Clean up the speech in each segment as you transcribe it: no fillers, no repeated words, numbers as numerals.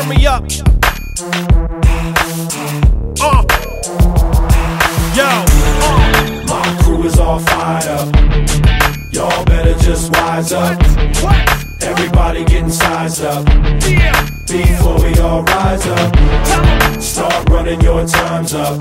turn me up. My crew is all fired up. Y'all better just wise up. Everybody getting sized up. Before we all rise up, start running your times up.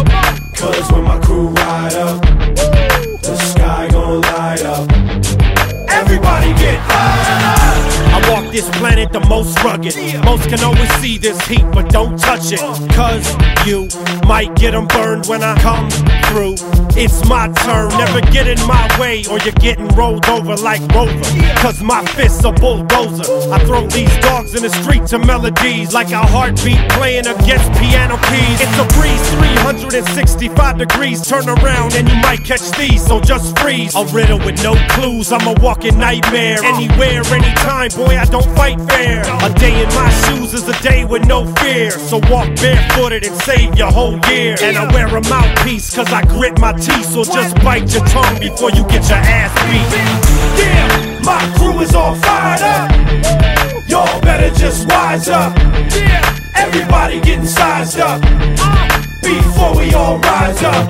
Cause when my crew ride up, the sky gon' light up. Everybody get fired up. I walk this planet the most rugged. Most can always see this heat, but don't touch it. Cause you might get them burned when I come through. It's my turn, never get in my way, or you're getting rolled over like Rover. Cause my fists are bulldozer. I throw these dogs in the street to melodies like a heartbeat playing against piano keys. It's a breeze, 365 degrees. Turn around and you might catch these, so just freeze. A riddle with no clues, I'm a walking nightmare. Anywhere, anytime, boy, I don't fight fair. A day in my shoes is a day with no fear. So walk barefooted and save your whole year. And I wear a mouthpiece cause I grit my teeth. So just bite your tongue before you get your ass beat. Yeah, my crew is all fired up. Y'all better just wise up. Everybody getting sized up. Before we all rise up,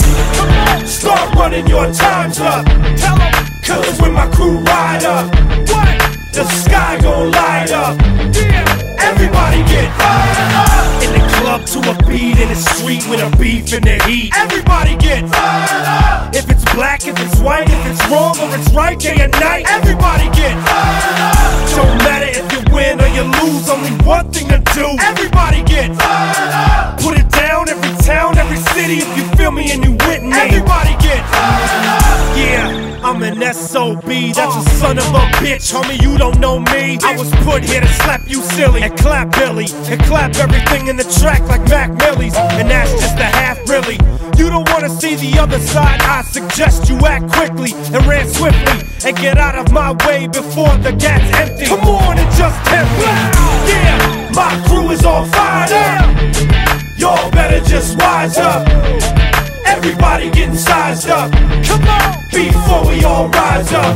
start running your times up. Cause when my crew ride up, the sky gon' light up. Everybody get fired up. In the club to a beat, in the street with a beef in the heat. Everybody get fired up. If it's black, if it's white, if it's wrong or it's right, day and night. Everybody get fired up. Don't matter if you win or you lose, only one thing to do. Everybody get fired up. Put it down, every town, every city, if you feel me and you with me. Everybody get fired up. Yeah, I'm an SOB, that's a son of a bitch, homie, you don't know me. I was put here to slap you silly, and clap Billy, and clap everything in the track like Mac Millie's. And that's just a half really. You don't wanna see the other side, I suggest you act quickly and ran swiftly, and get out of my way before the gat's empty. Come on and just tempt me. Yeah, my crew is all fired up. Y'all better just wise up. Everybody getting sized up. Come on, before we all rise up,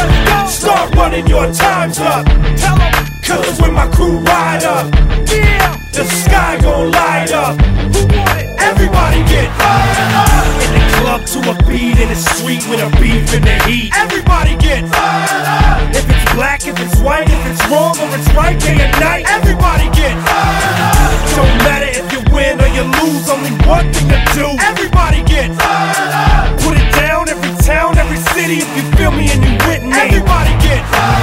start running your times up. Cause when my crew ride up, the sky gon' light up. Everybody get fired up. In the club to a beat, in the street with a beef in the heat. Everybody get fired up. If it's black, if it's white, if it's wrong or it's right, day and night. Everybody get fired up. Don't matter if you win or you lose, only one thing to do. Everybody get fired up. Put it down, every town, every city, if you feel me and you with me. Everybody get fired up.